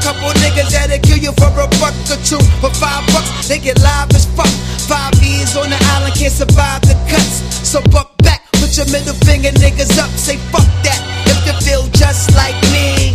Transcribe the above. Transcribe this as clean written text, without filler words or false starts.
couple niggas that'll kill you for a buck or two. For $5, they get live as fuck. 5 years on the island, can't survive the cuts. So buck back, put your middle finger niggas up, say fuck that. If you feel just like me,